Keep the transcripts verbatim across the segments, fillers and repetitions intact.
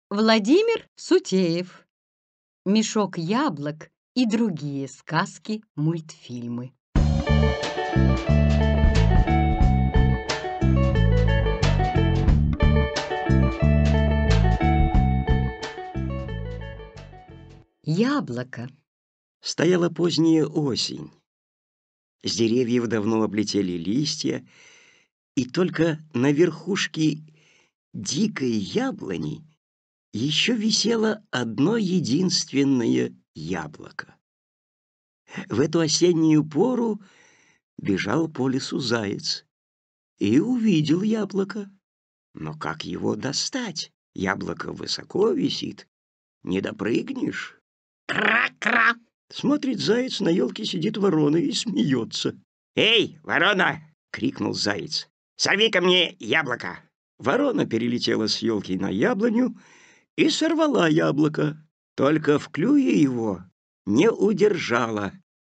Владимир Сутеев. Мешок яблок и другие сказки-мультфильмы. Яблоко. Стояла поздняя осень. С деревьев давно облетели листья, и только на верхушке дикой яблони еще висело одно единственное яблоко. В эту осеннюю пору бежал по лесу заяц и увидел яблоко. Но как его достать? Яблоко высоко висит, не допрыгнешь. Кра-кра! Смотрит заяц, на елке сидит ворона и смеется. «Эй, ворона!» — крикнул заяц. «Сорви-ка мне яблоко!» Ворона перелетела с елки на яблоню и сорвала яблоко, только в клюве его не удержала.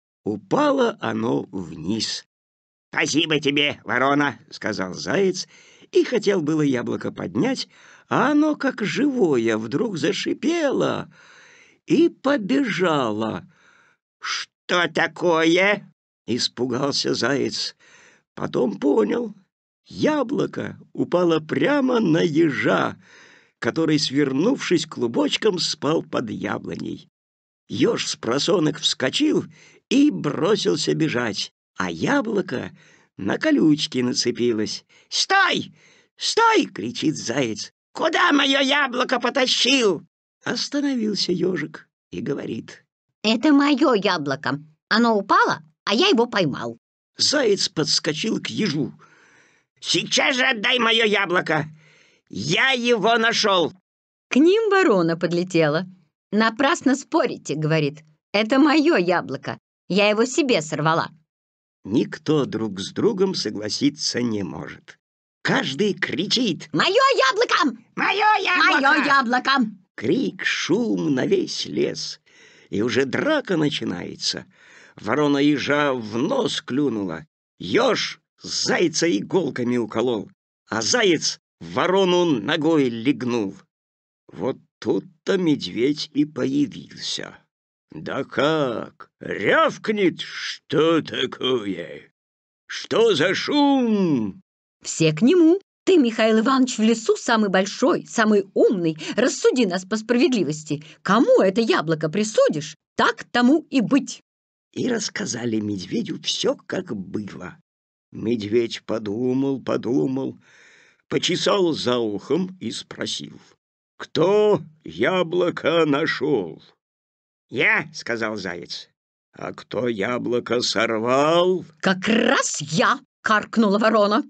Упало оно вниз. «Спасибо тебе, ворона!» — сказал заяц, и хотел было яблоко поднять, а оно, как живое, вдруг зашипело и побежало. «Что такое?» — испугался заяц. Потом понял. Яблоко упало прямо на ежа, который, свернувшись клубочком, спал под яблоней. Еж с просонок вскочил и бросился бежать, а яблоко на колючки нацепилось. «Стой! Стой!» — кричит заяц. «Куда мое яблоко потащил?» Остановился ежик и говорит: «Это мое яблоко. Оно упало, а я его поймал». Заяц подскочил к ежу. «Сейчас же отдай мое яблоко! Я его нашел!» К ним ворона подлетела. «Напрасно спорите, — говорит, — это мое яблоко. Я его себе сорвала». Никто друг с другом согласиться не может. Каждый кричит: «Мое яблоко! Мое яблоко! Мое яблоко!» Крик, шум на весь лес. И уже драка начинается. Ворона ежа в нос клюнула. Еж зайца иголками уколол, а заяц ворону ногой легнул. Вот тут-то медведь и появился. Да как! Рявкнет: «Что такое? Что за шум?» Все к нему. Ты, Михаил Иванович, в лесу самый большой, самый умный. Рассуди нас по справедливости. Кому это яблоко присудишь, так тому и быть. И рассказали медведю все, как было. Медведь подумал, подумал, почесал за ухом и спросил: «Кто яблоко нашел?» «Я», — сказал заяц. «А кто яблоко сорвал?» «Как раз я!» — каркнула ворона.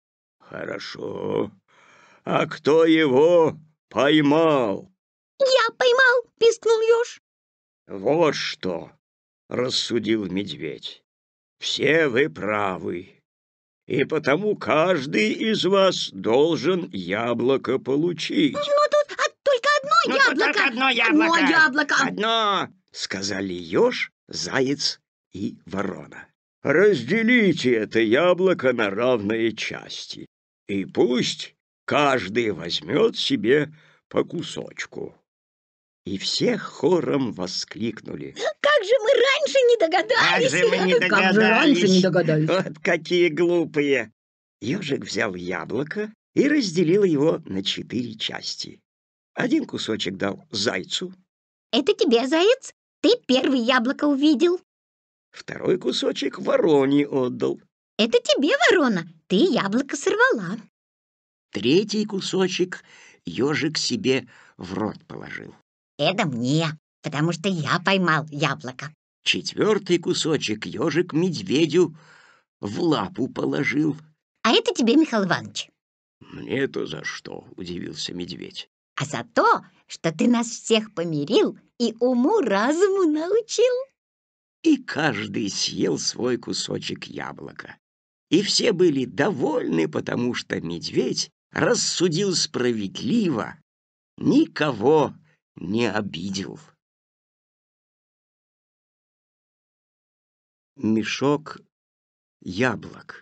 «Хорошо. А кто его поймал?» «Я поймал!» — пискнул еж. «Вот что!» — рассудил медведь. «Все вы правы, и потому каждый из вас должен яблоко получить». «Ну тут а, только одно Ну, яблоко!» тут только одно яблоко! «Одно яблоко!» Одно! — сказали еж, заяц и ворона. «Разделите это яблоко на равные части, и пусть каждый возьмет себе по кусочку». И все хором воскликнули: «Как же мы раньше не догадались!» Как же мы не Как же раньше не догадались! догадались. «Вот какие глупые!» Ежик взял яблоко и разделил его на четыре части. Один кусочек дал зайцу, «Это тебе, заяц. Ты первый яблоко увидел». второй кусочек вороне отдал, «Это тебе, ворона. Ты яблоко сорвала». третий кусочек ежик себе в рот положил, «Это мне, потому что я поймал яблоко». четвертый кусочек ежик медведю в лапу положил. «А это тебе, Михаил Иванович». «Мне-то за что?» — удивился медведь. «А за то, что ты нас всех помирил и уму-разуму научил». И каждый съел свой кусочек яблока. И все были довольны, потому что медведь рассудил справедливо, никого не обидел. Мешок яблок.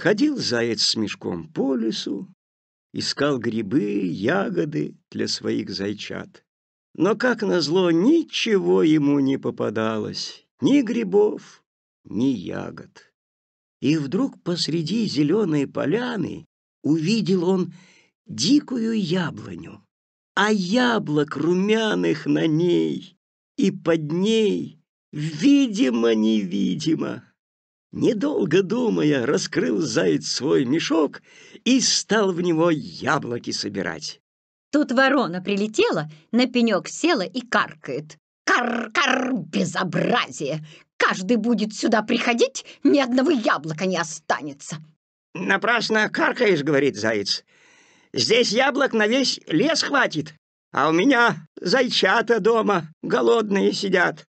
Ходил заяц с мешком по лесу, искал грибы, ягоды для своих зайчат. Но, как назло, ничего ему не попадалось, ни грибов, ни ягод. И вдруг посреди зеленой поляны увидел он дикую яблоню, а яблок румяных на ней и под ней видимо-невидимо. Недолго думая, раскрыл заяц свой мешок и стал в него яблоки собирать. Тут ворона прилетела, на пенек села и каркает. «Кар-кар, безобразие! Каждый будет сюда приходить, ни одного яблока не останется!» «Напрасно каркаешь, — говорит заяц. Здесь яблок на весь лес хватит, а у меня зайчата дома голодные сидят».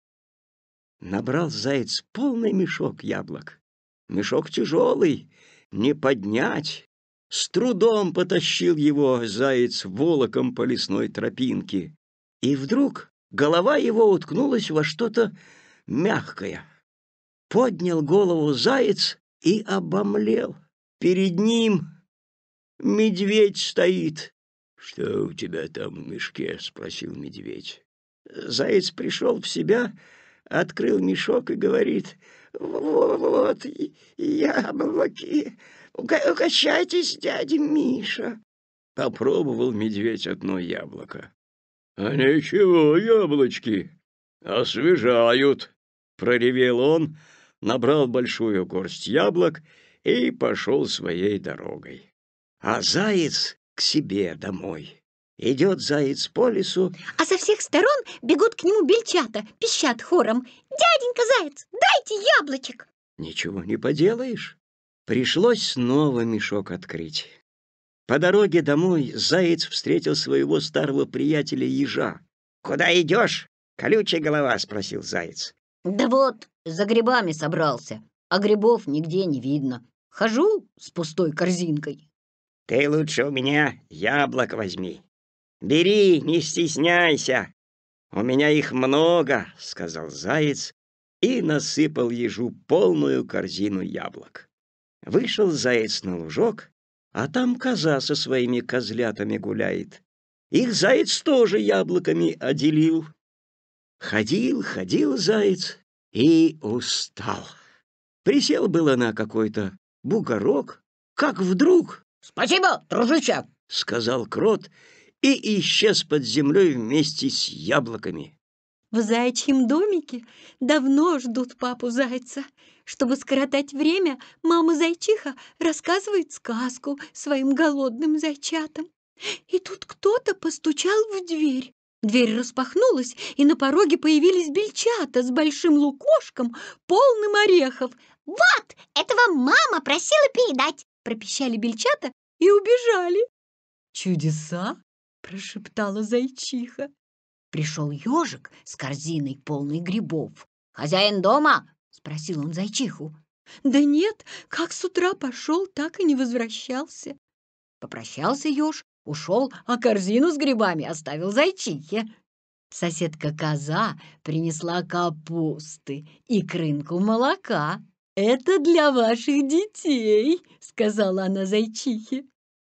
Набрал заяц полный мешок яблок. Мешок тяжелый, не поднять. С трудом потащил его заяц волоком по лесной тропинке. И вдруг голова его уткнулась во что-то мягкое. Поднял голову заяц и обомлел. Перед ним медведь стоит. «Что у тебя там в мешке?» — спросил медведь. Заяц пришел в себя, открыл мешок и говорит: «Вот яблоки, угощайтесь, дядя Миша». Попробовал медведь одно яблоко. «А ничего, яблочки, освежают», — проревел он, набрал большую горсть яблок и пошел своей дорогой. А заяц к себе домой. Идет заяц по лесу, А со всех сторон бегут к нему бельчата, пищат хором: «Дяденька заяц, дайте яблочек!» Ничего не поделаешь. Пришлось снова мешок открыть. По дороге домой заяц встретил своего старого приятеля ежа. «Куда идешь, колючая голова?» — спросил заяц. «Да вот, за грибами собрался, а грибов нигде не видно. Хожу с пустой корзинкой». «Ты лучше у меня яблок возьми. Бери, не стесняйся. У меня их много», — сказал заяц и насыпал ежу полную корзину яблок. Вышел заяц на лужок, а там коза со своими козлятами гуляет. Их заяц тоже яблоками оделил. Ходил, ходил заяц и устал. Присел было на какой-то бугорок, как вдруг... «Спасибо, дружище!» — сказал крот и исчез под землей вместе с яблоками. В заячьем домике давно ждут папу зайца. Чтобы скоротать время, мама-зайчиха рассказывает сказку своим голодным зайчатам. И тут кто-то постучал в дверь. Дверь распахнулась, и на пороге появились бельчата с большим лукошком, полным орехов. «Вот, это вам мама просила передать!» Пропищали бельчата и убежали. «Чудеса!» — прошептала зайчиха. Пришел ежик с корзиной, полной грибов. «Хозяин дома?» — спросил он зайчиху. «Да нет, как с утра пошел, так и не возвращался». Попрощался еж, ушел, а корзину с грибами оставил зайчихе. Соседка-коза принесла капусты и крынку молока. «Это для ваших детей», — сказала она зайчихе.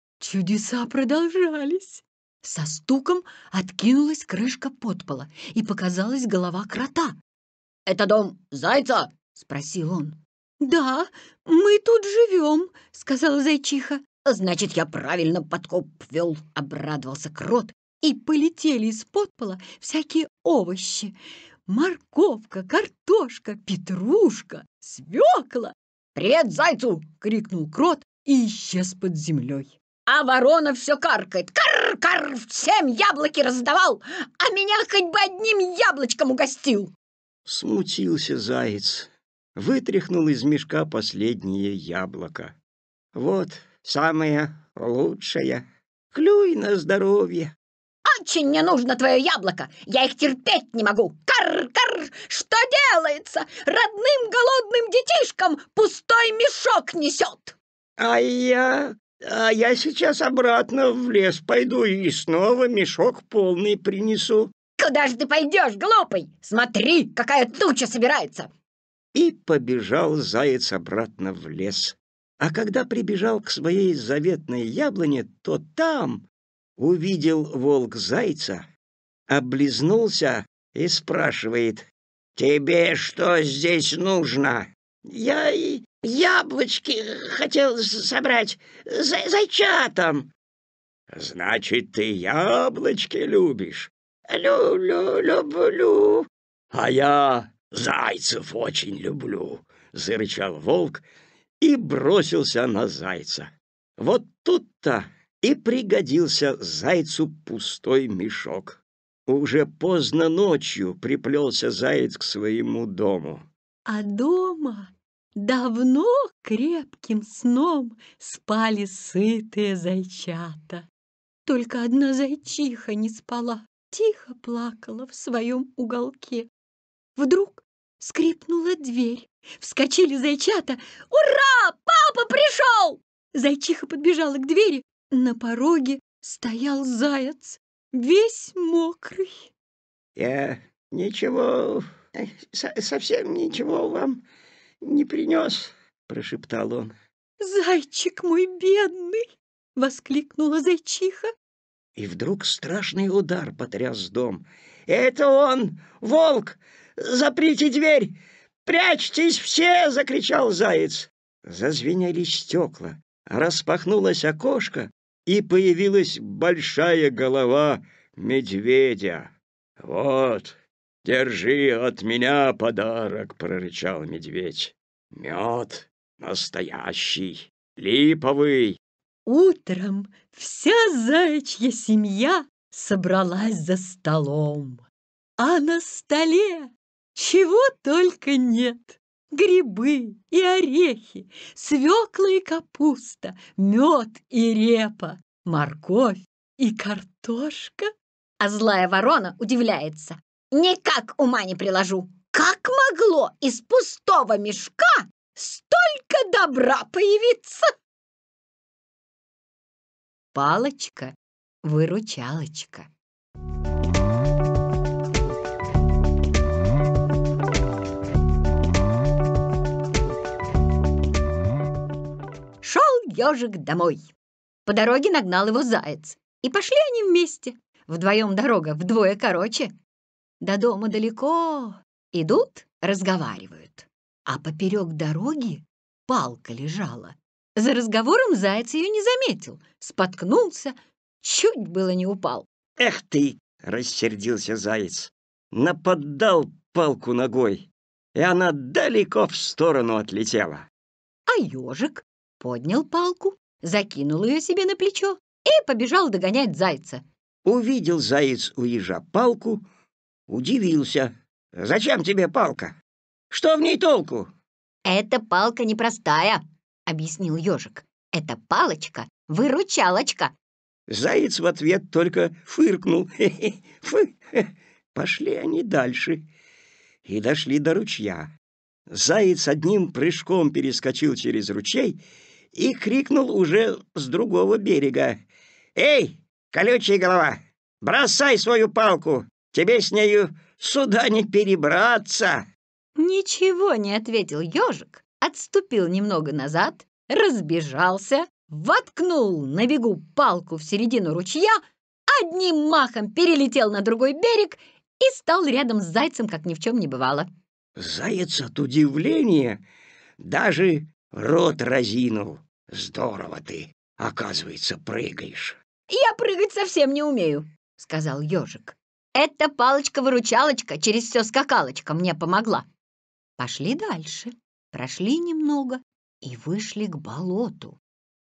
Чудеса продолжались. Со стуком откинулась крышка подпола, и показалась голова крота. «Это дом зайца?» — спросил он. «Да, мы тут живем», — сказала зайчиха. «Значит, я правильно подкоп вел», — обрадовался крот, и полетели из подпола всякие овощи. Морковка, картошка, петрушка, свекла. «Привет зайцу!» — крикнул крот и исчез под землей. А ворона все каркает. «Кар-кар! Всем яблоки раздавал, а меня хоть бы одним яблочком угостил!» Смутился заяц, вытряхнул из мешка последнее яблоко. «Вот самое лучшее. Клюй на здоровье». «Очень мне нужно твое яблоко! Я их терпеть не могу! Кар-кар! Что делается? Родным голодным детишкам пустой мешок несет!» «А я... а я сейчас обратно в лес пойду и снова мешок полный принесу». «Куда же ты пойдешь, глупый? Смотри, какая туча собирается!» И побежал заяц обратно в лес. А когда прибежал к своей заветной яблоне, то там увидел волк зайца, облизнулся и спрашивает: «Тебе что здесь нужно?» «Я и яблочки хотел собрать за зайчатам». «Значит, ты яблочки любишь?» «Лю-лю, люблю». «А я зайцев очень люблю», — зарычал волк и бросился на зайца. Вот тут-то и пригодился зайцу пустой мешок. Уже поздно ночью приплелся заяц к своему дому. А дома давно крепким сном спали сытые зайчата. Только одна зайчиха не спала, тихо плакала в своем уголке. Вдруг скрипнула дверь. Вскочили зайчата. «Ура! Папа пришел!» Зайчиха подбежала к двери. На пороге стоял заяц, весь мокрый. «Я ничего, совсем ничего вам не принес», — прошептал он. «Зайчик мой бедный!» — воскликнула зайчиха. И вдруг страшный удар потряс дом. «Это он, волк! Заприте дверь! Прячьтесь все!» — закричал заяц. Зазвенели стекла, распахнулось окошко, и появилась большая голова медведя. «Вот, держи от меня подарок», — прорычал медведь. «Мед настоящий, липовый». Утром вся заячья семья собралась за столом. А на столе чего только нет. Грибы и орехи, свекла и капуста, мед и репа, морковь и картошка. А злая ворона удивляется. Никак ума не приложу. Как могло из пустого мешка столько добра появиться? Палочка-выручалочка. Шел ежик домой. По дороге нагнал его заяц. И пошли они вместе. Вдвоем дорога вдвое короче. До дома далеко. Идут, разговаривают. А поперек дороги палка лежала. За разговором заяц ее не заметил. Споткнулся, чуть было не упал. «Эх ты!» — рассердился заяц. Наподдал палку ногой, и она далеко в сторону отлетела. А ежик поднял палку, закинул ее себе на плечо и побежал догонять зайца. Увидел заяц у ежа палку, удивился. «Зачем тебе палка? Что в ней толку?» «Это палка непростая», — объяснил ежик. «Это палочка-выручалочка». Заяц в ответ только фыркнул. Фы. Пошли они дальше и дошли до ручья. Заяц одним прыжком перескочил через ручей и крикнул уже с другого берега: «Эй, колючая голова, бросай свою палку, тебе с нею сюда не перебраться!» Ничего не ответил ежик, отступил немного назад, разбежался, воткнул на бегу палку в середину ручья, одним махом перелетел на другой берег и стал рядом с зайцем, как ни в чем не бывало. Заяц от удивления даже рот разинул. «Здорово ты, оказывается, прыгаешь». «Я прыгать совсем не умею», — сказал ежик. «Эта палочка-выручалочка через все скакалочка мне помогла». Пошли дальше, прошли немного и вышли к болоту.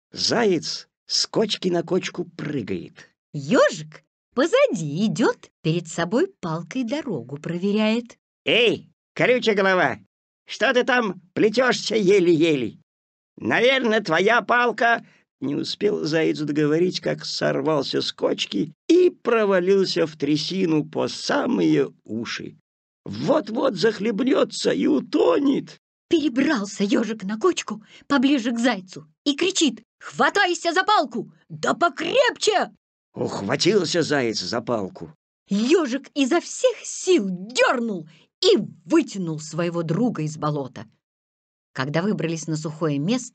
Заяц с кочки на кочку прыгает. Ежик позади идет, перед собой палкой дорогу проверяет. «Эй, колючая голова, что ты там плетешься еле-еле? Наверное, твоя палка...» Не успел заяц договорить, как сорвался с кочки и провалился в трясину по самые уши. Вот-вот захлебнется и утонет. Перебрался ежик на кочку поближе к зайцу и кричит: «Хватайся за палку! Да покрепче!» Ухватился заяц за палку. Ежик изо всех сил дернул и вытянул своего друга из болота. Когда выбрались на сухое место,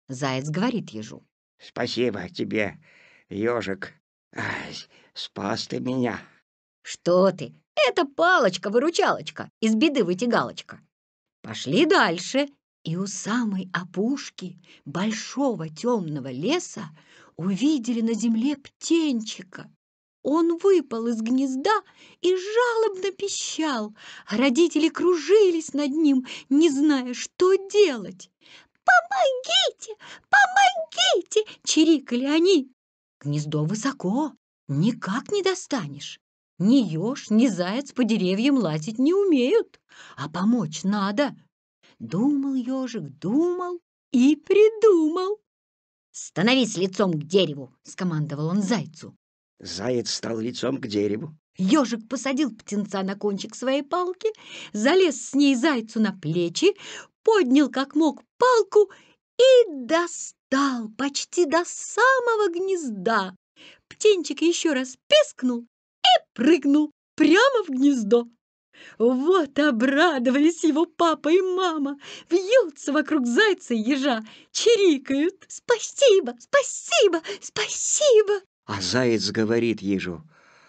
Заяц говорит ежу: «Спасибо тебе, ежик. Ай, спас ты меня». «Что ты? Это палочка-выручалочка, из беды вытягалочка». Пошли дальше, и у самой опушки большого темного леса увидели на земле птенчика. Он выпал из гнезда и жалобно пищал, а родители кружились над ним, не зная, что делать. «Помогите! Помогите!» — чирикали они. Гнездо высоко, никак не достанешь. Ни еж, ни заяц по деревьям лазить не умеют, а помочь надо. Думал ежик, думал и придумал. «Становись лицом к дереву!» — скомандовал он зайцу. Заяц стал лицом к дереву. Ежик посадил птенца на кончик своей палки, залез с ней зайцу на плечи, поднял как мог палку и достал почти до самого гнезда. Птенчик еще раз пискнул и прыгнул прямо в гнездо. Вот обрадовались его папа и мама, вьются вокруг зайца и ежа, чирикают: «Спасибо, спасибо, спасибо!» А заяц говорит ежу: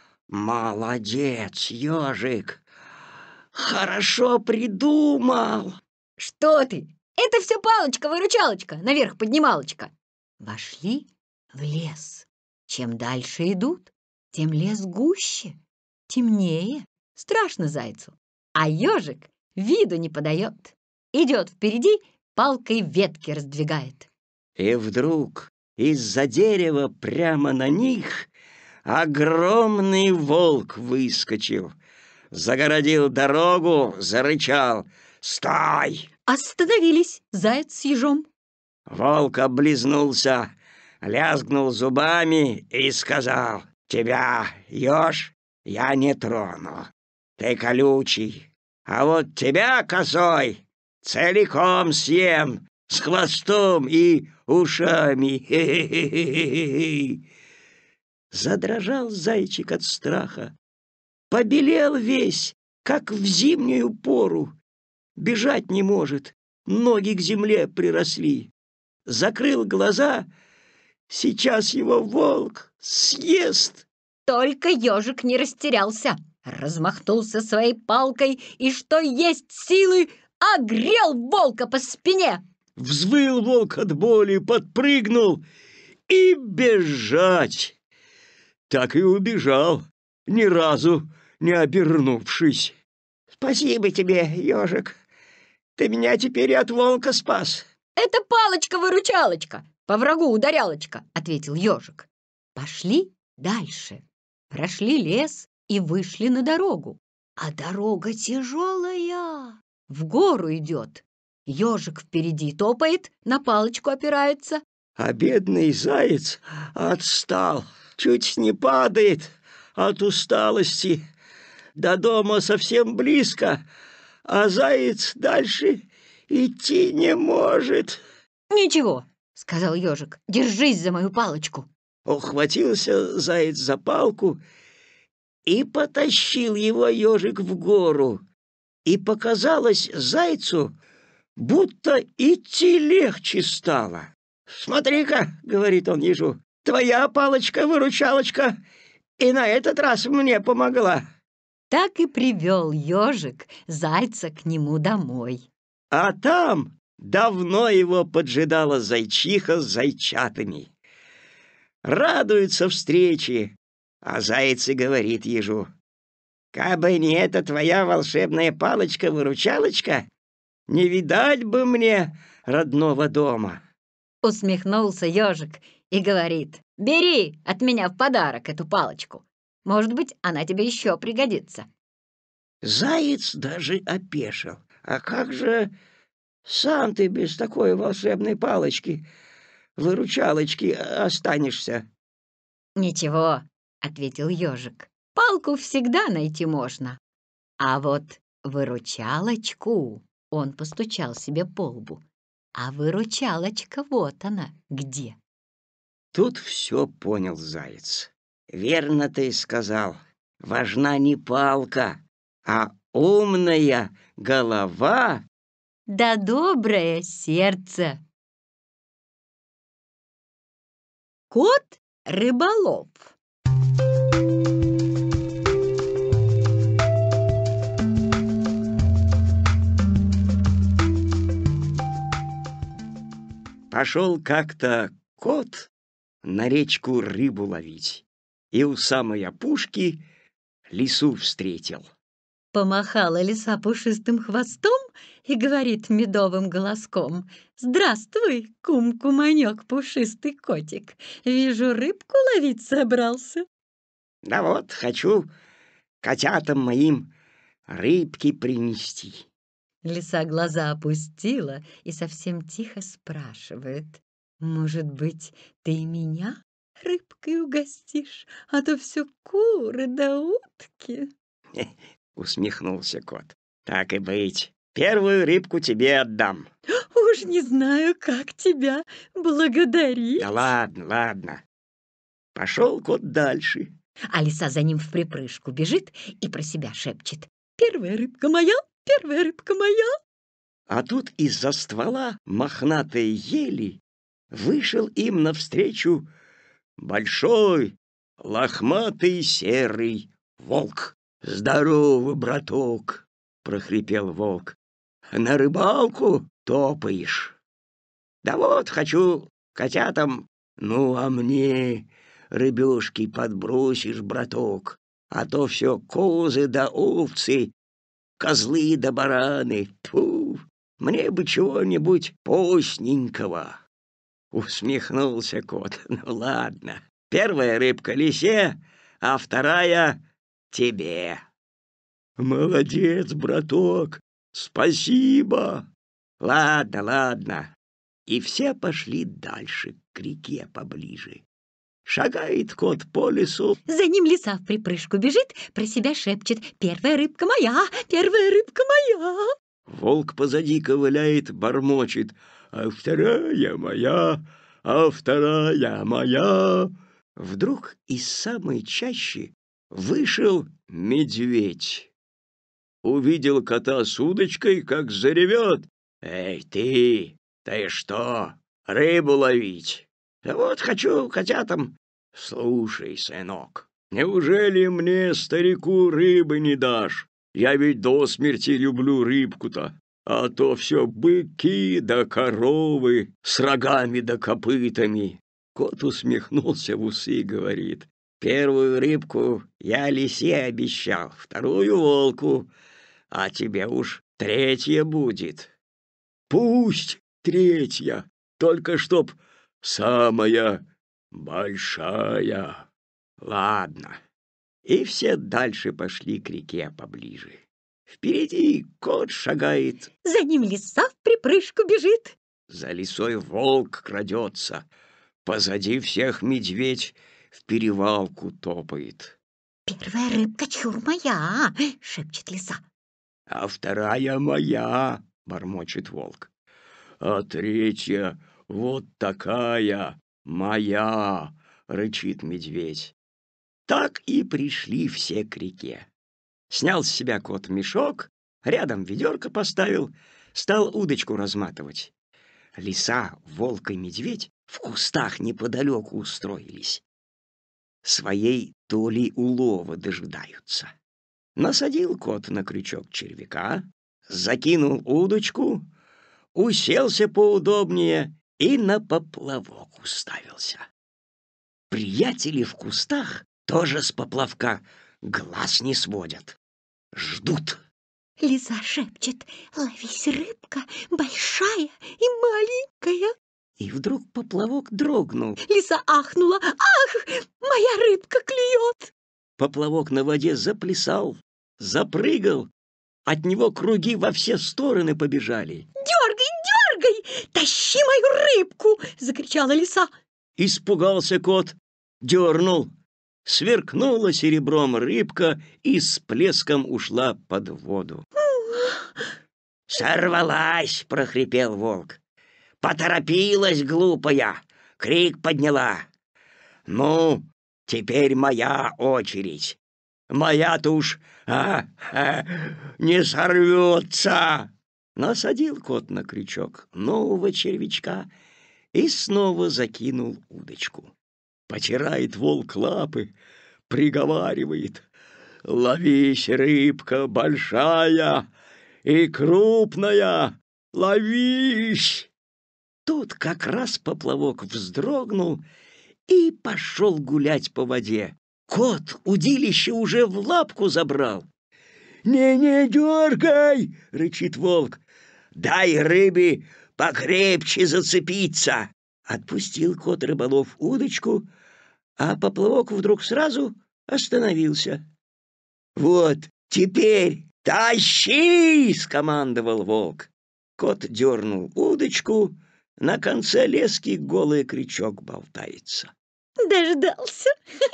«Молодец, ежик! Хорошо придумал!» «Что ты? Это все палочка-выручалочка, наверх-поднималочка!» Вошли в лес. Чем дальше идут, тем лес гуще, темнее. Страшно зайцу. А ежик виду не подает. Идет впереди, палкой ветки раздвигает. И вдруг из-за дерева прямо на них огромный волк выскочил, загородил дорогу, зарычал: «Стой!» Остановились заяц с ежом. Волк облизнулся, лязгнул зубами и сказал: «Тебя, еж, я не трону. Ты колючий, а вот тебя, козой, целиком съем, с хвостом и ушами». Хе-хе-хе-хе-хе. Задрожал зайчик от страха, побелел весь, как в зимнюю пору. Бежать не может, ноги к земле приросли. Закрыл глаза, сейчас его волк съест. Только ежик не растерялся, размахнулся своей палкой и, что есть силы, огрел волка по спине. Взвыл волк от боли, подпрыгнул и бежать. Так и убежал, ни разу не обернувшись. «Спасибо тебе, ежик. Ты меня теперь и от волка спас». «Это палочка-выручалочка, по врагу ударялочка», — ответил ежик. Пошли дальше, прошли лес и вышли на дорогу. А дорога тяжелая, в гору идет. Ежик впереди топает, на палочку опирается. А бедный заяц отстал, чуть не падает от усталости. До дома совсем близко, а заяц дальше идти не может. «Ничего», — сказал ежик, — «держись за мою палочку». Ухватился заяц за палку и потащил его ежик в гору. И показалось зайцу, будто идти легче стало. «Смотри-ка», — говорит он ежу, — «твоя палочка-выручалочка и на этот раз мне помогла». Так и привел ежик зайца к нему домой. А там давно его поджидала зайчиха с зайчатами. Радуются встрече, а заяц и говорит ежу: «Кабы не эта твоя волшебная палочка-выручалочка, не видать бы мне родного дома». Усмехнулся ежик и говорит: «Бери от меня в подарок эту палочку. Может быть, она тебе еще пригодится». Заяц даже опешил. «А как же сам ты без такой волшебной палочки, выручалочки останешься?» «Ничего», — ответил ежик, — «палку всегда найти можно. А вот выручалочку...» — он постучал себе по лбу. «А выручалочка вот она где». Тут все понял заяц. «Верно ты сказал, важна не палка, а умная голова». «Да доброе сердце!» Кот-рыболов. Пошел как-то кот на речку рыбу ловить, и у самой опушки лису встретил. Помахала лиса пушистым хвостом и говорит медовым голоском: «Здравствуй, кум-куманек, пушистый котик! Вижу, рыбку ловить собрался». Да вот, хочу котятам моим рыбки принести. Лиса глаза опустила и совсем тихо спрашивает: «Может быть, ты и меня рыбкой угостишь, а то все куры да утки?» Усмехнулся кот. Так и быть, первую рыбку тебе отдам. «Уж не знаю, как тебя благодарить». Да ладно, ладно. Пошел кот дальше. А лиса за ним в припрыжку бежит и про себя шепчет: «Первая рыбка моя, первая рыбка моя». А тут из-за ствола мохнатой ели вышел им навстречу большой, лохматый серый волк. «Здорово, браток!» — прохрипел волк. «На рыбалку топаешь?» «Да вот, хочу котятам». «Ну, а мне рыбешки подбросишь, браток, а то все козы да овцы, козлы да бараны. Тьфу, мне бы чего-нибудь постненького». Усмехнулся кот. «Ну ладно, первая рыбка лисе, а вторая тебе». «Молодец, браток, спасибо». «Ладно, ладно». И все пошли дальше, к реке поближе. Шагает кот по лесу. За ним лиса в припрыжку бежит, про себя шепчет: «Первая рыбка моя, первая рыбка моя». Волк позади ковыляет, бормочет: «А вторая моя, а вторая моя». Вдруг из самой чащи вышел медведь. Увидел кота с удочкой, как заревет: «Эй, ты, ты что, рыбу ловить? Да вот хочу котятам». «Слушай, сынок, неужели мне, старику, рыбы не дашь? Я ведь до смерти люблю рыбку-то, а то все быки да коровы с рогами да копытами». Кот усмехнулся в усы и говорит: первую рыбку я лисе обещал, вторую волку, а тебе уж третья будет». «Пусть третья, только чтоб самая большая». «Ладно». И все дальше пошли к реке поближе. Впереди кот шагает, За ним лиса в припрыжку бежит. за лисой волк крадется, позади всех медведь в перевалку топает. «Первая рыбка чур моя», — шепчет лиса. «А вторая моя», — бормочет волк. «А третья вот такая моя», — рычит медведь. Так и пришли все к реке. Снял с себя кот мешок, рядом ведерко поставил, стал удочку разматывать. Лиса, волк и медведь в кустах неподалеку устроились. Своей доли улова дожидаются. Насадил кот на крючок червяка, закинул удочку, уселся поудобнее и на поплавок уставился. Приятели в кустах тоже с поплавка глаз не сводят. Ждут. Лиса шепчет: «Ловись, рыбка, большая и маленькая». И вдруг поплавок дрогнул. Лиса ахнула: «Ах, моя рыбка клюет!» Поплавок на воде заплясал, запрыгал. От него круги во все стороны побежали. «Дергай, дергай! Тащи мою рыбку!» — закричала лиса. Испугался кот, дернул. Сверкнула серебром рыбка и с плеском ушла под воду. «Сорвалась!» — прохрипел волк. «Поторопилась, глупая!» — крик подняла. «Ну, теперь моя очередь. Моя-то уж а, а, не сорвется!» Насадил кот на крючок нового червячка и снова закинул удочку. Потирает волк лапы, приговаривает: «Ловись, рыбка большая и крупная, ловись!» Тут как раз поплавок вздрогнул и пошел гулять по воде. Кот удилище уже в лапку забрал. «Не-не, дергай!» — рычит волк. «Дай рыбе покрепче зацепиться!» Отпустил кот-рыболов удочку, а поплавок вдруг сразу остановился. «Вот теперь тащи!» — скомандовал волк. Кот дернул удочку, на конце лески голый крючок болтается. «Дождался!»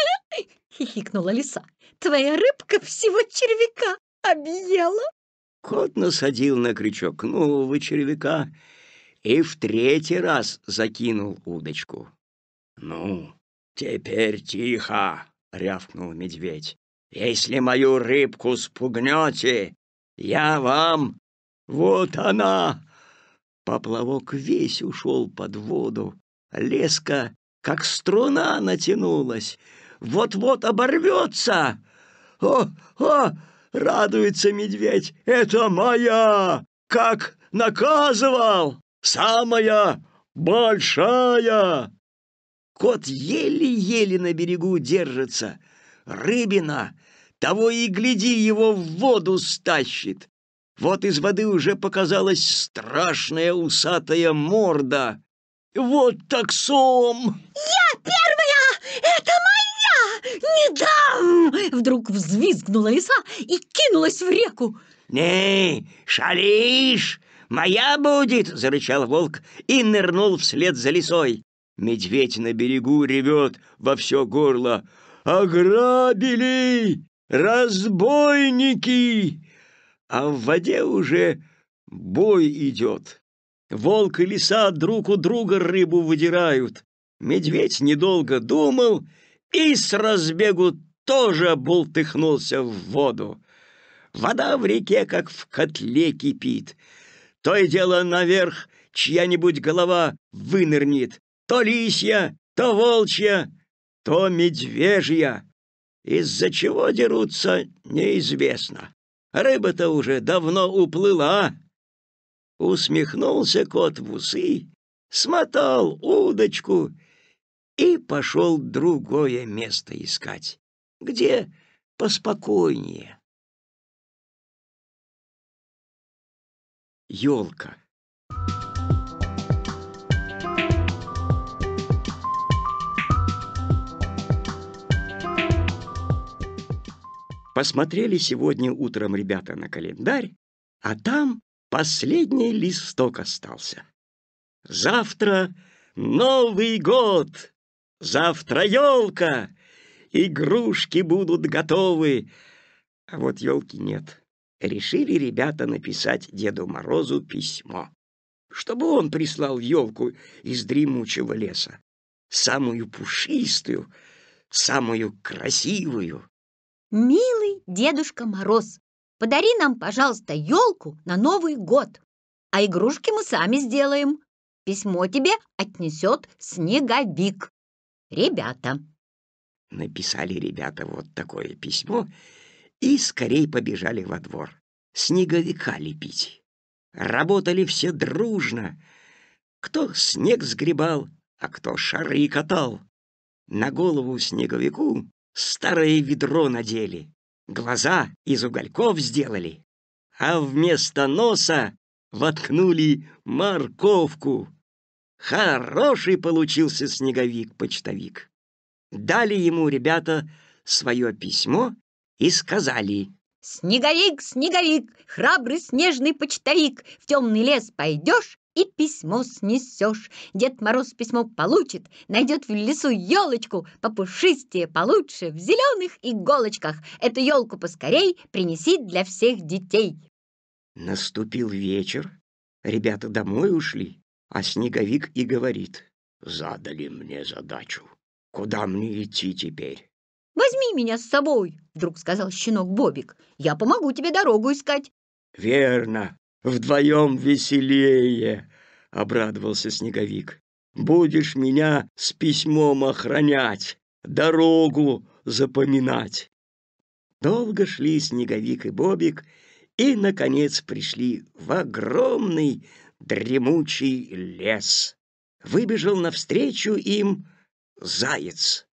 — хихикнула лиса. «Твоя рыбка всего червяка объела!» Кот насадил на крючок нового червяка и в третий раз закинул удочку. «Ну, теперь тихо!» — рявкнул медведь. «Если мою рыбку спугнете, я вам... Вот она!» Поплавок весь ушел под воду. Леска, как струна, натянулась. Вот-вот оборвется. «О, о!» — радуется медведь. «Это моя! Как наказывал! Самая большая!» Кот еле-еле на берегу держится. Рыбина, того и гляди, его в воду стащит. Вот из воды уже показалась страшная усатая морда. «Вот так сом!» «Я первая! Это моя! Не дам!» Вдруг взвизгнула лиса и кинулась в реку. «Не, шалишь! Моя будет!» — зарычал волк и нырнул вслед за лисой. Медведь на берегу ревет во все горло: «Ограбили! Разбойники!» А в воде уже бой идет. Волк и лиса друг у друга рыбу выдирают. Медведь недолго думал и с разбегу тоже бултыхнулся в воду. Вода в реке, как в котле, кипит. То и дело наверх чья-нибудь голова вынырнет. То лисья, то волчья, то медвежья. Из-за чего дерутся, неизвестно. Рыба-то уже давно уплыла. Усмехнулся кот в усы, смотал удочку и пошел другое место искать, где поспокойнее. Ёлка. Посмотрели сегодня утром ребята на календарь, а там последний листок остался. Завтра Новый год, завтра елка, игрушки будут готовы. А вот елки нет. Решили ребята написать Деду Морозу письмо, чтобы он прислал елку из дремучего леса, самую пушистую, самую красивую. «Милый Дедушка Мороз, подари нам, пожалуйста, елку на Новый год, а игрушки мы сами сделаем. Письмо тебе отнесет Снеговик. Ребята». Написали ребята вот такое письмо и скорей побежали во двор снеговика лепить. Работали все дружно. Кто снег сгребал, а кто шары катал. На голову снеговику старое ведро надели, глаза из угольков сделали, а вместо носа воткнули морковку. Хороший получился снеговик-почтовик. Дали ему ребята свое письмо и сказали: «Снеговик, снеговик, храбрый снежный почтовик, в темный лес пойдешь и письмо снесешь. Дед Мороз письмо получит, найдет в лесу елочку попушистее, получше, в зеленых иголочках. Эту елку поскорей принеси для всех детей». Наступил вечер, ребята домой ушли, а снеговик и говорит: «Задали мне задачу. Куда мне идти теперь?» «Возьми меня с собой», — вдруг сказал щенок Бобик. «Я помогу тебе дорогу искать». «Верно, вдвоем веселее», — обрадовался снеговик. Будешь меня с письмом охранять, дорогу запоминать. Долго шли Снеговик и Бобик и, наконец, пришли в огромный дремучий лес. Выбежал навстречу им заяц.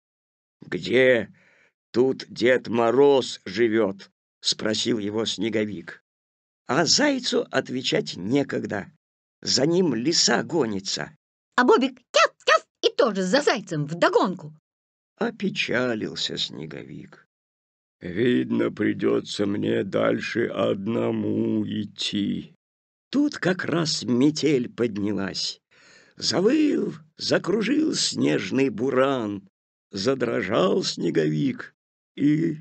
«Где тут Дед Мороз живет?» — спросил его Снеговик. А зайцу отвечать некогда. За ним лиса гонится. А Бобик тяф-тяф и тоже за зайцем вдогонку. Опечалился Снеговик. «Видно, придется мне дальше одному идти». Тут как раз метель поднялась. Завыл, закружил снежный буран. Задрожал Снеговик и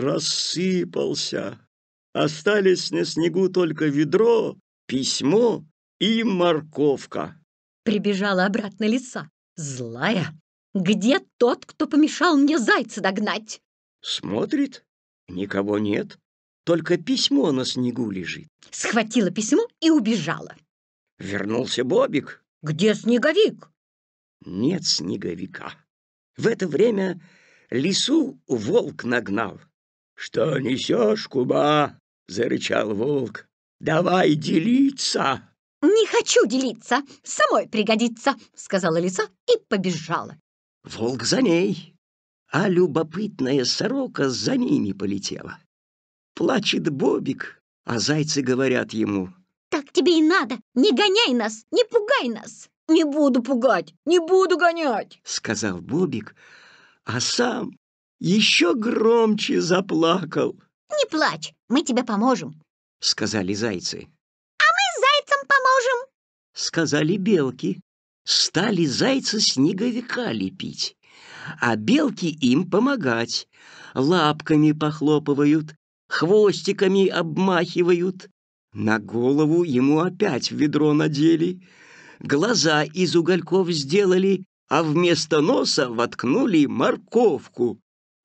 рассыпался. Остались на снегу только ведро, письмо и морковка. Прибежала обратно лиса, злая. Где тот, кто помешал мне зайца догнать? Смотрит, никого нет, только письмо на снегу лежит. Схватила письмо и убежала. Вернулся Бобик. Где Снеговик? Нет Снеговика. В это время лису волк нагнал. «Что несешь, Куба?» — зарычал волк. «Давай делиться!» Не хочу делиться, самой пригодится, сказала лиса и побежала. Волк за ней, а любопытная сорока за ними полетела. Плачет Бобик, а зайцы говорят ему: Так тебе и надо, не гоняй нас, не пугай нас. Не буду пугать, не буду гонять, сказал Бобик, а сам еще громче заплакал. Не плачь, мы тебе поможем, сказали зайцы. зайцам поможем, сказали белки. Стали зайцы снеговика лепить, а белки им помогать. Лапками похлопывают, хвостиками обмахивают. На голову ему опять ведро надели, глаза из угольков сделали, а вместо носа воткнули морковку.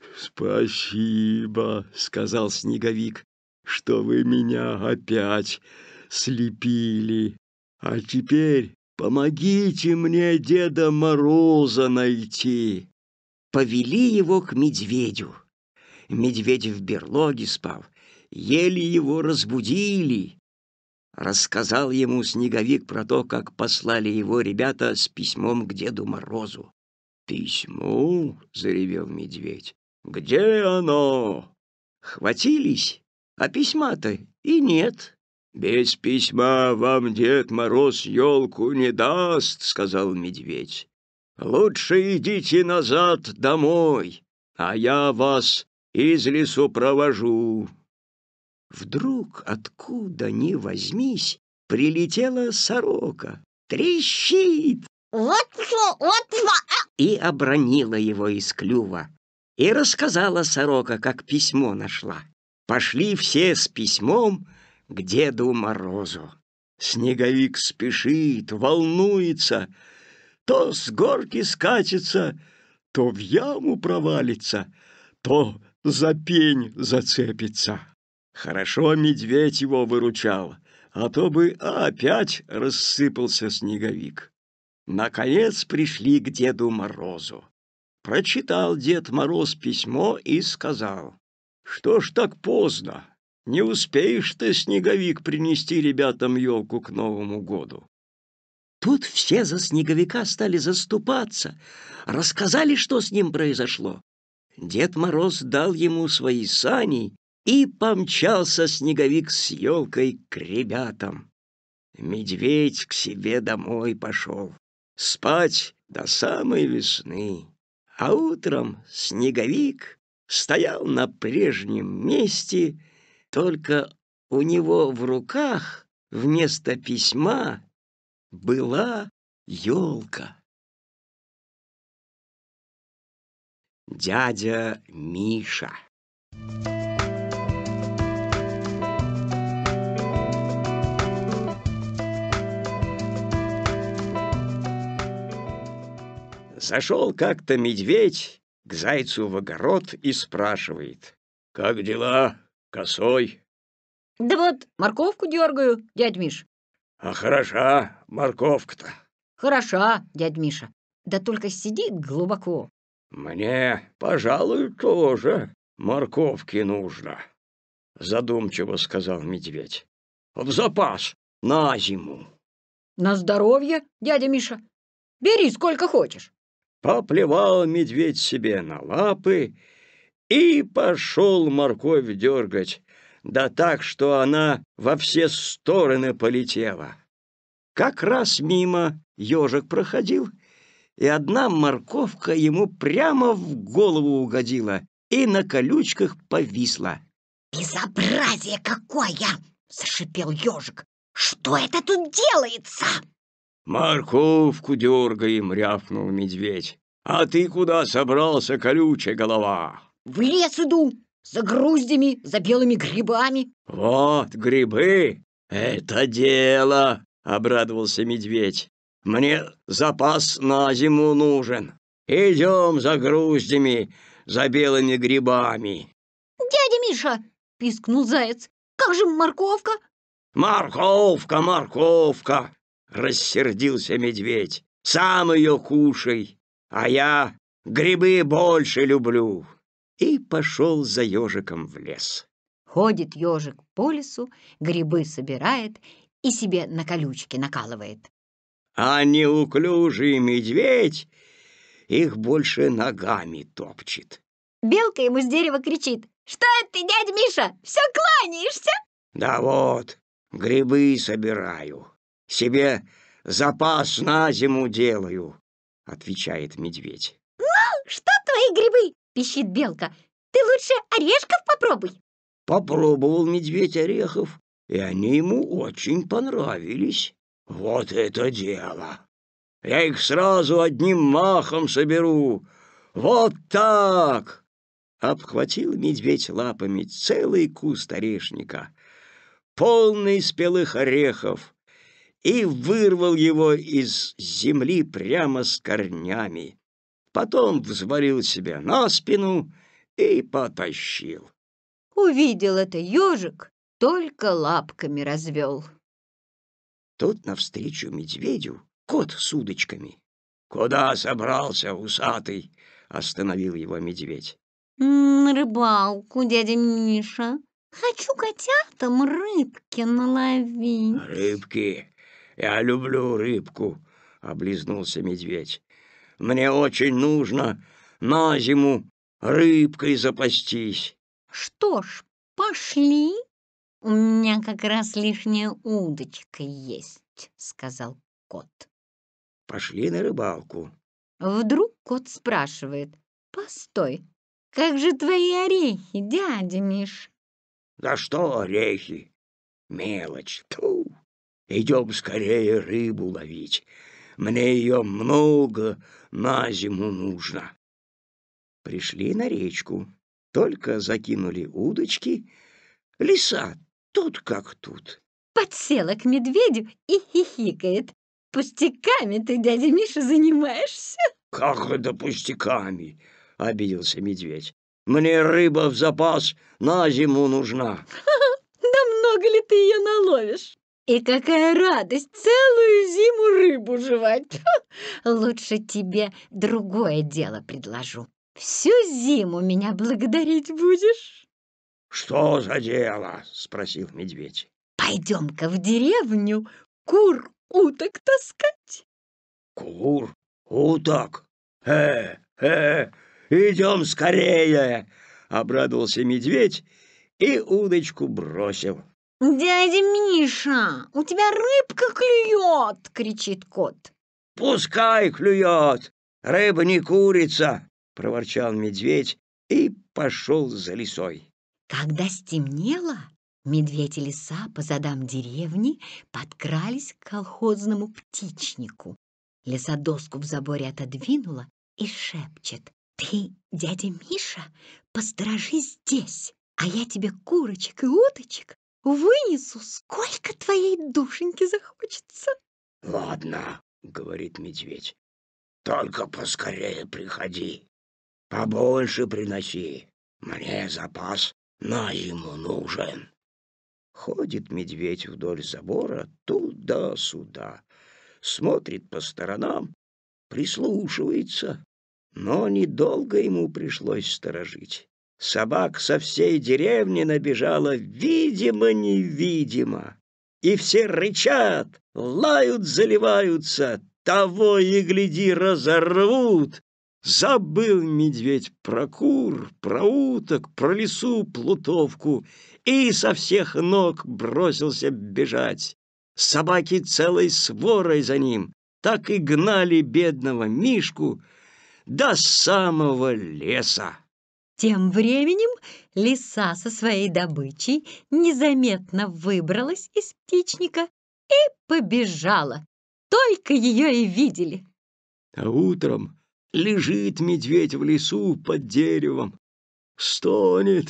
«Спасибо, — сказал Снеговик, — что вы меня опять слепили. А теперь помогите мне Деда Мороза найти». Повели его к медведю. Медведь в берлоге спал, еле его разбудили. Рассказал ему Снеговик про то, как послали его ребята с письмом к Деду Морозу. «Письмо?» — заревел медведь. «Где оно?» Хватились, а письма-то и нет. «Без письма вам Дед Мороз елку не даст», — сказал медведь. «Лучше идите назад домой, а я вас из лесу провожу». Вдруг, откуда ни возьмись, прилетела сорока. Трещит! Вот что, вот что. И обронила его из клюва. И рассказала сорока, как письмо нашла. Пошли все с письмом к Деду Морозу. Снеговик спешит, волнуется, то с горки скатится, то в яму провалится, то за пень зацепится. Хорошо медведь его выручал, а то бы опять рассыпался Снеговик. Наконец пришли к Деду Морозу. Прочитал Дед Мороз письмо и сказал: «Что ж так поздно? Не успеешь ты, Снеговик, принести ребятам елку к Новому году». Тут все за Снеговика стали заступаться, рассказали, что с ним произошло. Дед Мороз дал ему свои сани, и помчался Снеговик с елкой к ребятам. Медведь к себе домой пошел, спать до самой весны. А утром Снеговик стоял на прежнем месте, только у него в руках вместо письма была елка. Дядя Миша. Зашел как-то медведь к зайцу в огород и спрашивает: «Как дела, косой?» Да вот морковку дергаю, дядь Миш. «А хороша морковка-то. Хороша, дядь Миша, да только сидит глубоко. Мне, пожалуй, тоже морковки нужно, задумчиво сказал медведь. В запас на зиму. На здоровье, дядя Миша. Бери сколько хочешь. Поплевал медведь себе на лапы и пошел морковь дергать, да так, что она во все стороны полетела. Как раз мимо ежик проходил, и одна морковка ему прямо в голову угодила и на колючках повисла. «Безобразие какое!» — зашипел ежик. «Что это тут делается?» «Морковку дергаем», — рявкнул медведь. «А ты куда собрался, колючая голова?» В лес иду, за груздями, за белыми грибами. «Вот грибы — это дело!» — обрадовался медведь. «Мне запас на зиму нужен. Идем за груздями, за белыми грибами». Дядя Миша, пискнул заяц, как же морковка? «Морковка, морковка!» — рассердился медведь. «Сам ее кушай, а я грибы больше люблю». И пошел за ежиком в лес. Ходит ежик по лесу, грибы собирает и себе на колючки накалывает. А неуклюжий медведь их больше ногами топчет. Белка ему с дерева кричит: «Что это ты, дядя Миша, все кланяешься?» «Да вот, грибы собираю, себе запас на зиму делаю», — отвечает медведь. «Что твои грибы?» — пищит белка. «Ты лучше орешков попробуй». Попробовал медведь орехов, и они ему очень понравились. «Вот это дело! Я их сразу одним махом соберу! Вот так!» Обхватил медведь лапами целый куст орешника, полный спелых орехов, и вырвал его из земли прямо с корнями. Потом взвалил себя на спину и потащил. Увидел это ежик, только лапками развел. Тут навстречу медведю кот с удочками. «Куда собрался, усатый?» — остановил его медведь. «На рыбалку, дядя Миша. Хочу котятам рыбки наловить». «Рыбки? Я люблю рыбку», — облизнулся медведь. «Мне очень нужно на зиму рыбкой запастись». «Что ж, пошли. У меня как раз лишняя удочка есть», — сказал кот. Пошли на рыбалку. Вдруг кот спрашивает: «Постой, как же твои орехи, дядя Миш?» «Да что орехи? Мелочь. Тьфу! Идем скорее рыбу ловить. Мне ее много на зиму нужно». Пришли на речку, только закинули удочки. Лиса тут как тут. Подсела к медведю и хихикает. «Пустяками ты, дядя Миша, занимаешься?» «Как это пустяками?» — обиделся медведь. «Мне рыба в запас на зиму нужна». «Да много ли ты ее наловишь? И какая радость целую зиму рыбу жевать! Лучше тебе другое дело предложу. Всю зиму меня благодарить будешь». «Что за дело?» — спросил медведь. «Пойдем-ка в деревню кур, уток таскать». «Кур? Уток? Э, э, идем скорее!» — обрадовался медведь и удочку бросил. «Дядя Миша, у тебя рыбка клюет!» — кричит кот. «Пускай клюет! Рыба не курица!» — проворчал медведь и пошел за лисой. Когда стемнело, медведь и лиса по задам деревни подкрались к колхозному птичнику. Лиса доску в заборе отодвинула и шепчет: «Ты, дядя Миша, посторожи здесь, а я тебе курочек и уточек вынесу, сколько твоей душеньки захочется». «Ладно», — говорит медведь, — «только поскорее приходи, побольше приноси, мне запас на зиму нужен». Ходит медведь вдоль забора туда-сюда, смотрит по сторонам, прислушивается. Но недолго ему пришлось сторожить. Собак со всей деревни набежала видимо-невидимо. И все рычат, лают, заливаются, того и гляди разорвут. Забыл медведь про кур, про уток, про лису плутовку и со всех ног бросился бежать. Собаки целой сворой за ним так и гнали бедного Мишку до самого леса. Тем временем лиса со своей добычей незаметно выбралась из птичника и побежала. Только ее и видели. А утром лежит медведь в лесу под деревом, стонет,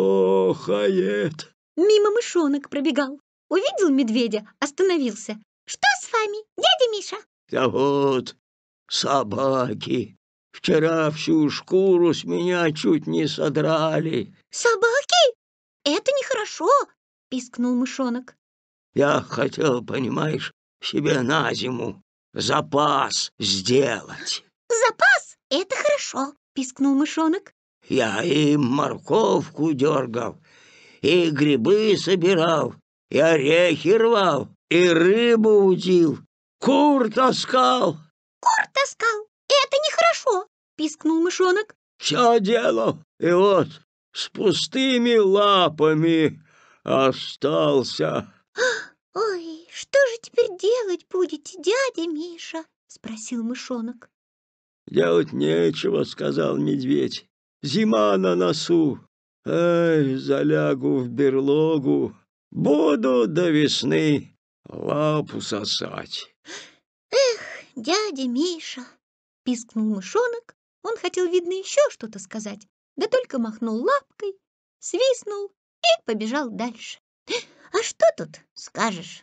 охает. Мимо мышонок пробегал. Увидел медведя, остановился. Что с вами, дядя Миша? Да вот собаки. Вчера всю шкуру с меня чуть не содрали. Собаки? Это нехорошо, пискнул мышонок. Я хотел, понимаешь, себе на зиму запас сделать. Запас? Это хорошо, пискнул мышонок. Я и морковку дергал, и грибы собирал, и орехи рвал, и рыбу удил, кур таскал. Кур таскал? Это нехорошо, пискнул мышонок. Все делал, и вот с пустыми лапами остался. Ой, что же теперь делать будете, дядя Миша? Спросил мышонок. Делать нечего, сказал медведь. Зима на носу. Эй, залягу в берлогу, буду до весны лапу сосать. Эх, дядя Миша, пискнул мышонок. Он хотел, видно, еще что-то сказать, да только махнул лапкой, свистнул и побежал дальше. А что тут скажешь?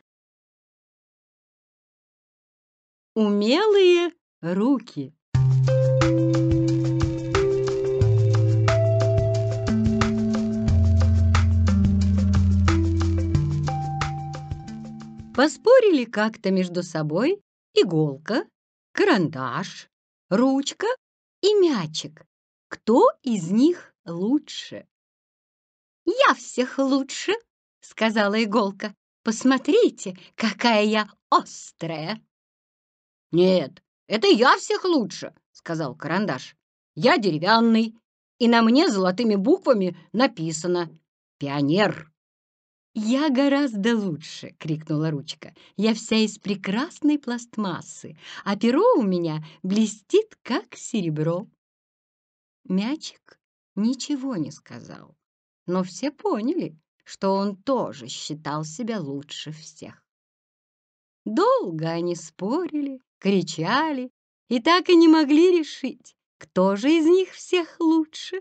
Умелые руки. Поспорили как-то между собой иголка, карандаш, ручка и мячик. Кто из них лучше? «Я всех лучше», — сказала иголка. «Посмотрите, какая я острая». «Нет, это я всех лучше», — сказал карандаш. «Я деревянный, и на мне золотыми буквами написано «Пионер». «Я гораздо лучше!» — крикнула ручка. «Я вся из прекрасной пластмассы, а перо у меня блестит, как серебро». Мячик ничего не сказал, но все поняли, что он тоже считал себя лучше всех. Долго они спорили, кричали и так и не могли решить, кто же из них всех лучше.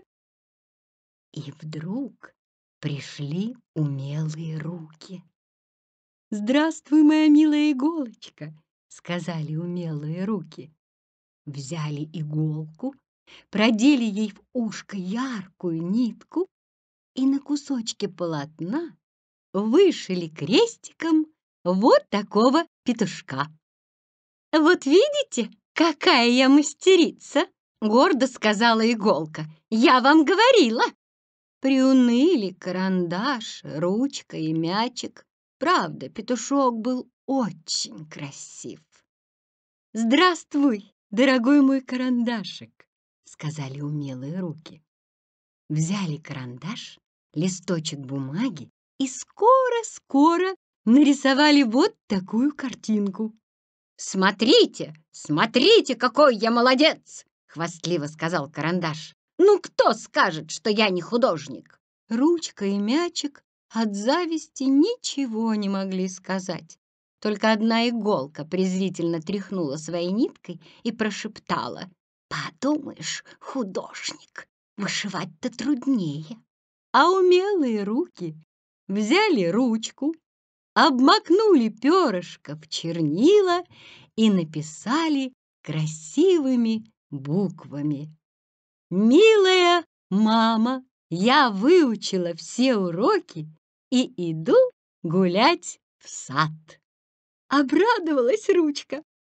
И вдруг пришли умелые руки. «Здравствуй, моя милая иголочка», — сказали умелые руки. Взяли иголку, продели ей в ушко яркую нитку и на кусочке полотна вышили крестиком вот такого петушка. «Вот видите, какая я мастерица!» — гордо сказала иголка. «Я вам говорила!» Приуныли карандаш, ручка и мячик. Правда, петушок был очень красив. «Здравствуй, дорогой мой карандашик», — сказали умелые руки. Взяли карандаш, листочек бумаги и скоро-скоро нарисовали вот такую картинку. «Смотрите, смотрите, какой я молодец!» — хвастливо сказал карандаш. «Ну, кто скажет, что я не художник?» Ручка и мячик от зависти ничего не могли сказать. Только одна иголка презрительно тряхнула своей ниткой и прошептала: «Подумаешь, художник, вышивать-то труднее». А умелые руки взяли ручку, обмакнули перышко в чернила и написали красивыми буквами: «Милая мама, я выучила все уроки и иду гулять в сад». Обрадовалась ручка,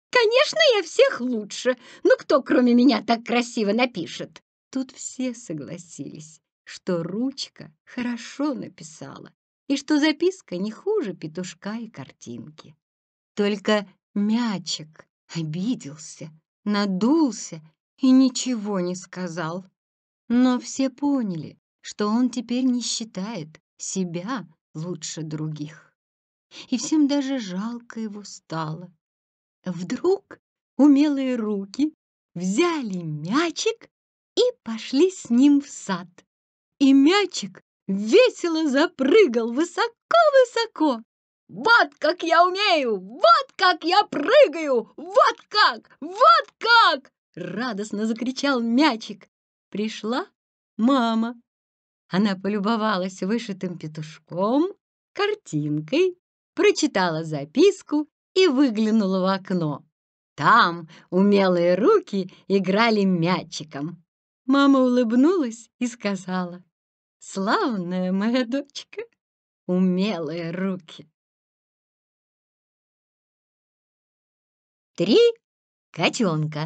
Конечно, я всех лучше. Но кто, кроме меня, так красиво напишет?» Тут все согласились, что ручка хорошо написала и что записка не хуже петушка и картинки. Только мячик обиделся, надулся и ничего не сказал. Но все поняли, что он теперь не считает себя лучше других. И всем даже жалко его стало. Вдруг умелые руки взяли мячик и пошли с ним в сад. И мячик весело запрыгал высоко-высоко. «Вот как я умею! Вот как я прыгаю! Вот как! Вот как!» Радостно закричал мячик. Пришла мама. Она полюбовалась вышитым петушком, картинкой, прочитала записку и выглянула в окно. Там умелые руки играли мячиком. Мама улыбнулась и сказала: «Славная моя дочка, умелые руки». Три котенка.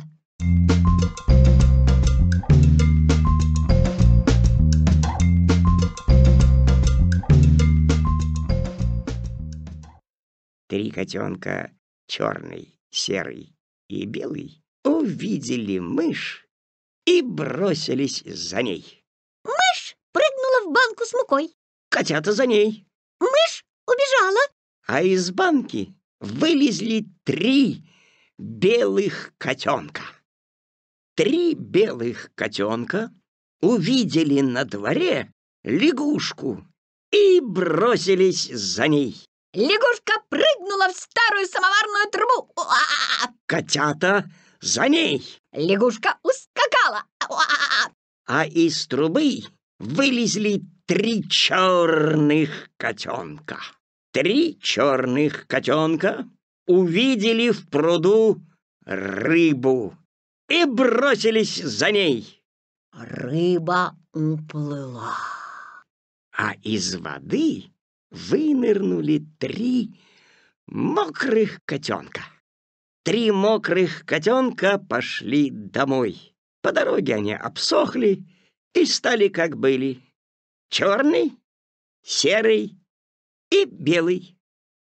Три котенка, черный, серый и белый, увидели мышь и бросились за ней. Мышь прыгнула в банку с мукой. Котята за ней. Мышь убежала. А из банки вылезли три белых котенка. Три белых котенка увидели на дворе лягушку и бросились за ней. Лягушка прыгнула в старую самоварную трубу. Уа! Котята за ней. Лягушка ускакала. Уа! А из трубы вылезли три черных котенка. Три черных котенка увидели в пруду рыбу и бросились за ней. Рыба уплыла. А из воды вынырнули три мокрых котенка. Три мокрых котенка пошли домой. По дороге они обсохли и стали как были: черный, серый и белый.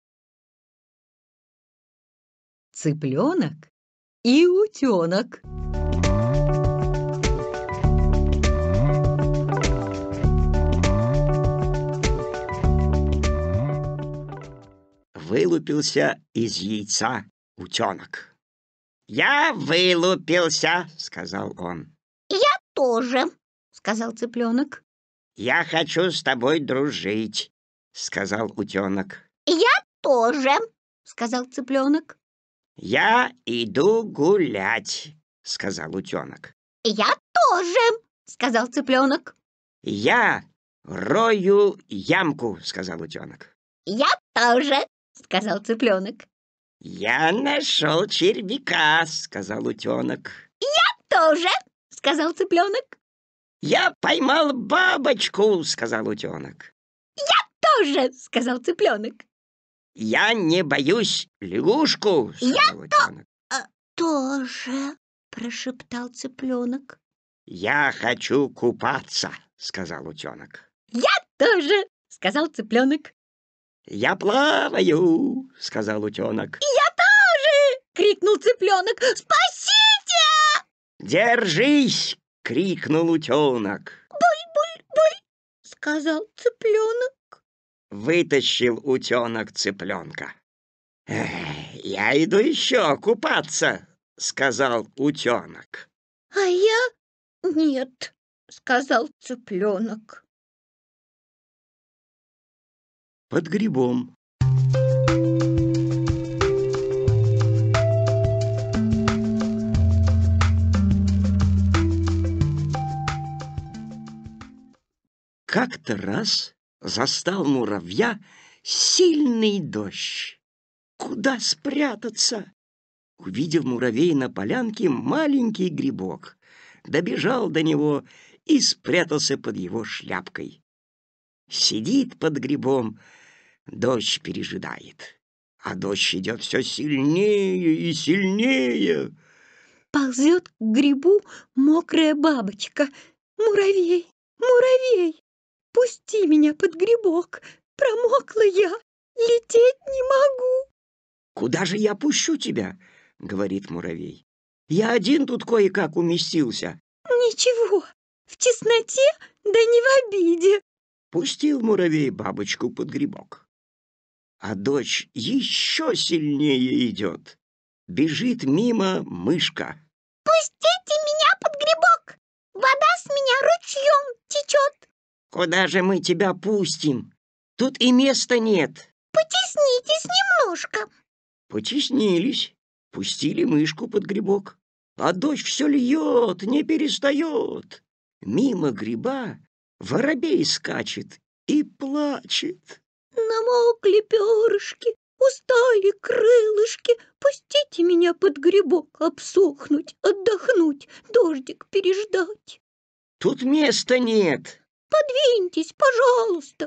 Цыпленок и утенок. Вылупился из яйца утенок. «Я вылупился», — сказал он. Я тоже, сказал цыпленок. «Я хочу с тобой дружить», — сказал утенок. Я тоже, сказал цыпленок. «Я иду гулять», — сказал утенок. Я тоже, сказал цыпленок. «Я рою ямку», — сказал утенок. Я тоже, сказал цыпленок. «Я нашел червяка», — сказал утенок. Тоже, сказал цыпленок. «Я поймал бабочку», — сказал утенок. Тоже, сказал цыпленок. «Я не боюсь лягушку», — сказал утенок. Тоже, прошептал цыпленок. «Я хочу купаться», — сказал утенок. Тоже, сказал цыпленок. «Я плаваю», — сказал утенок. Крикнул цыпленок. Спасите! «Держись!» — крикнул утенок. Сказал цыпленок. Вытащил утенок цыпленка. «Эх, я иду еще купаться», — сказал утенок. А я нет, сказал цыпленок. Под грибом. Как-то раз застал муравья сильный дождь. Куда спрятаться? Увидел муравей на полянке маленький грибок, добежал до него и спрятался под его шляпкой. Сидит под грибом, дождь пережидает. А дождь идет все сильнее и сильнее. Ползет к грибу мокрая бабочка. Муравей, муравей, пусти меня под грибок. Промокла я, лететь не могу. «Куда же я пущу тебя?» — говорит муравей. «Я один тут кое-как уместился». Ничего, в тесноте, да не в обиде. Пустил муравей бабочку под грибок. А дождь еще сильнее идет. Бежит мимо мышка. Пустите меня под грибок! Вода с меня ручьем течет! Куда же мы тебя пустим? Тут и места нет. Потеснитесь немножко. Потеснились, пустили мышку под грибок. А дождь все льет, не перестает. Мимо гриба воробей скачет и плачет. Намокли перышки, устали крылышки. Пустите меня под грибок обсохнуть, отдохнуть, дождик переждать. Тут места нет. Подвиньтесь, пожалуйста.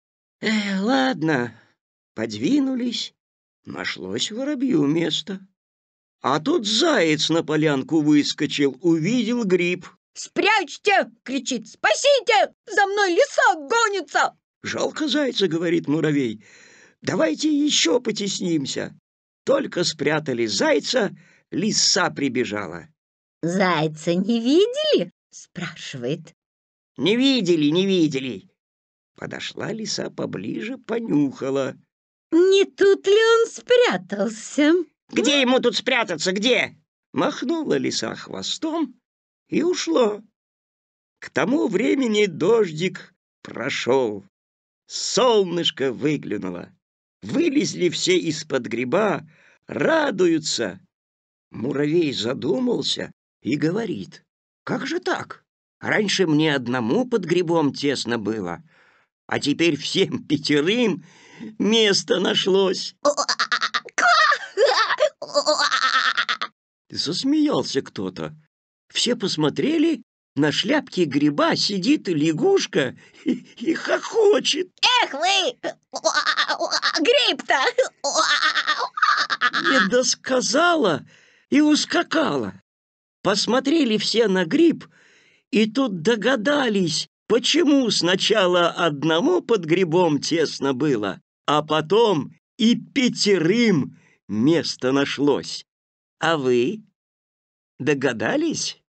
Э, ладно, подвинулись, нашлось воробью место. А тут заяц на полянку выскочил, увидел гриб. «Спрячьте!» — кричит. «Спасите! За мной лиса гонится!» «Жалко зайца, — говорит муравей, — давайте еще потеснимся». Только спрятали зайца, лиса прибежала. «Зайца не видели?» — спрашивает. «Не видели, не видели». Подошла лиса поближе, понюхала. Не тут ли он спрятался? Где ему тут спрятаться, где? Махнула лиса хвостом и ушла. К тому времени дождик прошел. Солнышко выглянуло. Вылезли все из-под гриба, радуются. Муравей задумался и говорит: «Как же так? Раньше мне одному под грибом тесно было, а теперь всем пятерым место нашлось». Засмеялся кто-то. Все посмотрели, на шляпке гриба сидит лягушка и, и хохочет. Эх вы, гриб-то! Не досказала и ускакала. Посмотрели все на гриб, и тут догадались, почему сначала одному под грибом тесно было, а потом и пятерым место нашлось. А вы догадались?